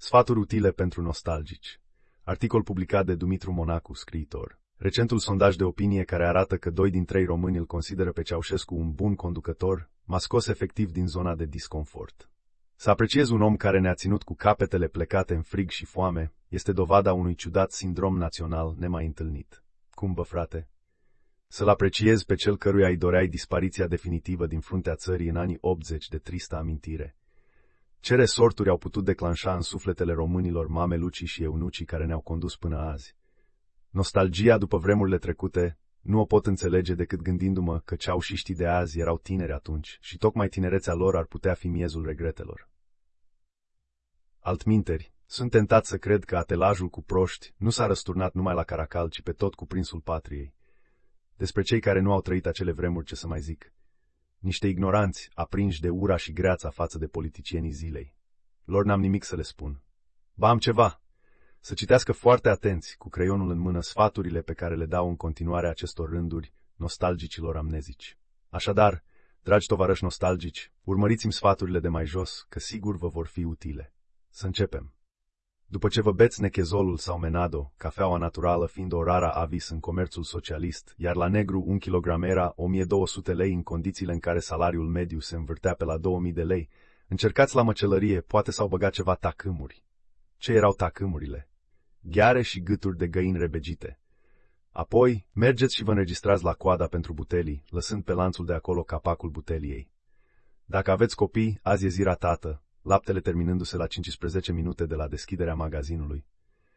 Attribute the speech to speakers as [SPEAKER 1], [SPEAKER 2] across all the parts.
[SPEAKER 1] Sfaturi utile pentru nostalgici. Articol publicat de Dumitru Monacu, scriitor. Recentul sondaj de opinie care arată că 2 din 3 români îl consideră pe Ceaușescu un bun conducător m-a scos efectiv din zona de disconfort. Să apreciez un om care ne-a ținut cu capetele plecate în frig și foame este dovada unui ciudat sindrom național nemai întâlnit. Cum, bă, frate? Să-l apreciez pe cel căruia îi doreai dispariția definitivă din fruntea țării în anii 80 de tristă amintire. Ce resorturi au putut declanșa în sufletele românilor mamelucii și eunucii care ne-au condus până azi? Nostalgia după vremurile trecute nu o pot înțelege decât gândindu-mă că ceaușiștii de azi erau tineri atunci și tocmai tinerețea lor ar putea fi miezul regretelor. Altminteri, sunt tentat să cred că atelajul cu proști nu s-a răsturnat numai la Caracal, ci pe tot cuprinsul patriei. Despre cei care nu au trăit acele vremuri, ce să mai zic? Niște ignoranți, aprinși de ura și greața față de politicienii zilei. Lor n-am nimic să le spun. Ba, am ceva. Să citească foarte atenți, cu creionul în mână, sfaturile pe care le dau în continuare acestor rânduri nostalgicilor amnezici. Așadar, dragi tovarăși nostalgici, urmăriți-mi sfaturile de mai jos, că sigur vă vor fi utile. Să începem. După ce vă beți nechezolul sau menado, cafeaua naturală fiind o rara avis în comerțul socialist, iar la negru 1 kilogram era 1200 lei în condițiile în care salariul mediu se învârtea pe la 2000 de lei, încercați la măcelărie, poate s-au băgat ceva tacâmuri. Ce erau tacâmurile? Gheare și gâturi de găini rebegite. Apoi, mergeți și vă înregistrați la coada pentru butelii, lăsând pe lanțul de acolo capacul buteliei. Dacă aveți copii, azi e zi ratată, laptele terminându-se la 15 minute de la deschiderea magazinului.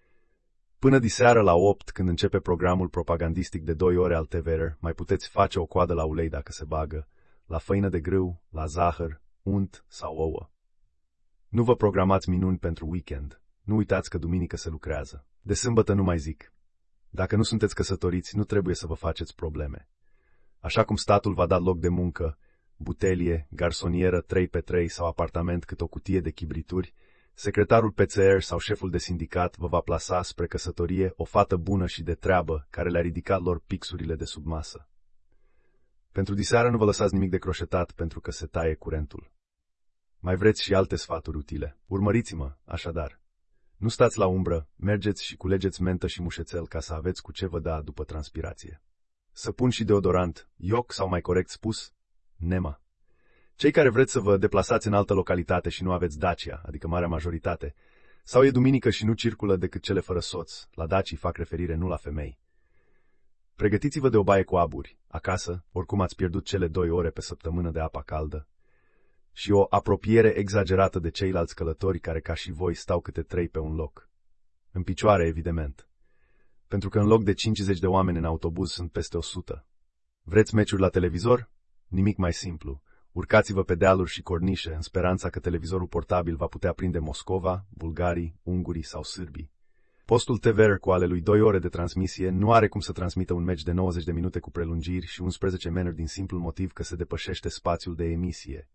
[SPEAKER 1] Până diseară la 8, când începe programul propagandistic de 2 ore al TVR, mai puteți face o coadă la ulei dacă se bagă, la făină de grâu, la zahăr, unt sau ouă. Nu vă programați minuni pentru weekend. Nu uitați că duminică se lucrează. De sâmbătă nu mai zic. Dacă nu sunteți căsătoriți, nu trebuie să vă faceți probleme. Așa cum statul v-a dat loc de muncă, butelie, garsonieră 3x3 sau apartament cât o cutie de chibrituri, secretarul PCR sau șeful de sindicat vă va plasa spre căsătorie o fată bună și de treabă care le-a ridicat lor pixurile de sub masă. Pentru diseară nu vă lăsați nimic de croșetat pentru că se taie curentul. Mai vreți și alte sfaturi utile? Urmăriți-mă, așadar. Nu stați la umbră, mergeți și culegeți mentă și mușețel ca să aveți cu ce vă da după transpirație. Săpun și deodorant, ioc sau mai corect spus, Nema. Cei care vreți să vă deplasați în altă localitate și nu aveți Dacia, adică marea majoritate, sau e duminică și nu circulă decât cele fără soț, la Dacii fac referire nu la femei. Pregătiți-vă de o baie cu aburi, acasă, oricum ați pierdut cele 2 ore pe săptămână de apă caldă, și o apropiere exagerată de ceilalți călători care, ca și voi, stau câte 3 pe un loc. În picioare, evident. Pentru că în loc de 50 de oameni în autobuz sunt peste 100. Vreți meciuri la televizor? Nimic mai simplu. Urcați-vă pe dealuri și cornișe în speranța că televizorul portabil va putea prinde Moscova, bulgarii, ungurii sau sârbii. Postul TVR cu ale lui 2 ore de transmisie nu are cum să transmită un meci de 90 de minute cu prelungiri și 11 menuri din simplul motiv că se depășește spațiul de emisie.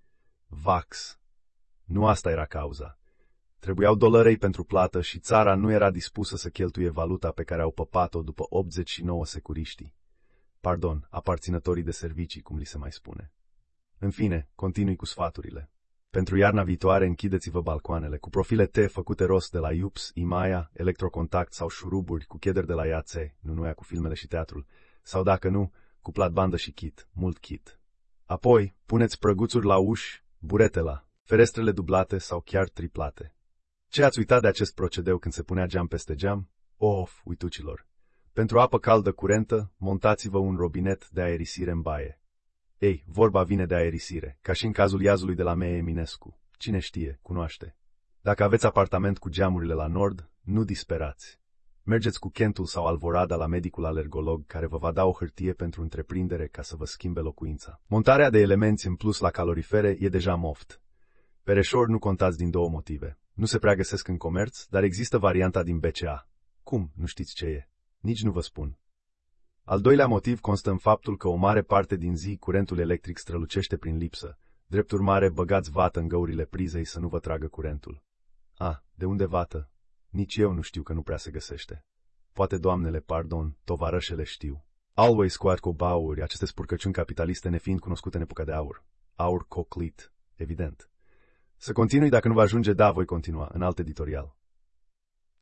[SPEAKER 1] Vax. Nu asta era cauza. Trebuiau dolărei pentru plată și țara nu era dispusă să cheltuie valuta pe care au păpat-o după 89 securiștii. Pardon, aparținătorii de servicii, cum li se mai spune. În fine, continui cu sfaturile. Pentru iarna viitoare închideți-vă balcoanele cu profile T făcute rost de la Iups, Imaia, Electrocontact sau șuruburi cu cheder de la IAC, nu cu filmele și teatrul, sau dacă nu, cu platbandă și kit, mult kit. Apoi, puneți prăguțuri la uși, burete la ferestrele dublate sau chiar triplate. Ce ați uitat de acest procedeu când se punea geam peste geam? Of, uitucilor! Pentru apă caldă curentă, montați-vă un robinet de aerisire în baie. Ei, vorba vine de aerisire, ca și în cazul iazului de la Mee Eminescu. Cine știe, cunoaște. Dacă aveți apartament cu geamurile la nord, nu disperați. Mergeți cu Kentul sau Alvorada la medicul alergolog care vă va da o hârtie pentru întreprindere ca să vă schimbe locuința. Montarea de elemente în plus la calorifere e deja moft. Pe reșor nu contați din 2 motive. Nu se prea găsesc în comerț, dar există varianta din BCA. Cum? Nu știți ce e? Nici nu vă spun. Al doilea motiv constă în faptul că o mare parte din zi curentul electric strălucește prin lipsă. Drept urmare, băgați vată în găurile prizei să nu vă tragă curentul. De unde vată? Nici eu nu știu că nu prea se găsește. Poate doamnele, pardon, tovarășele știu. Always squat cu bauri, aceste spurcăciuni capitaliste nefiind cunoscute în epoca de aur. Aur coclit, evident. Să continui, dacă nu va ajunge, voi continua, în alt editorial.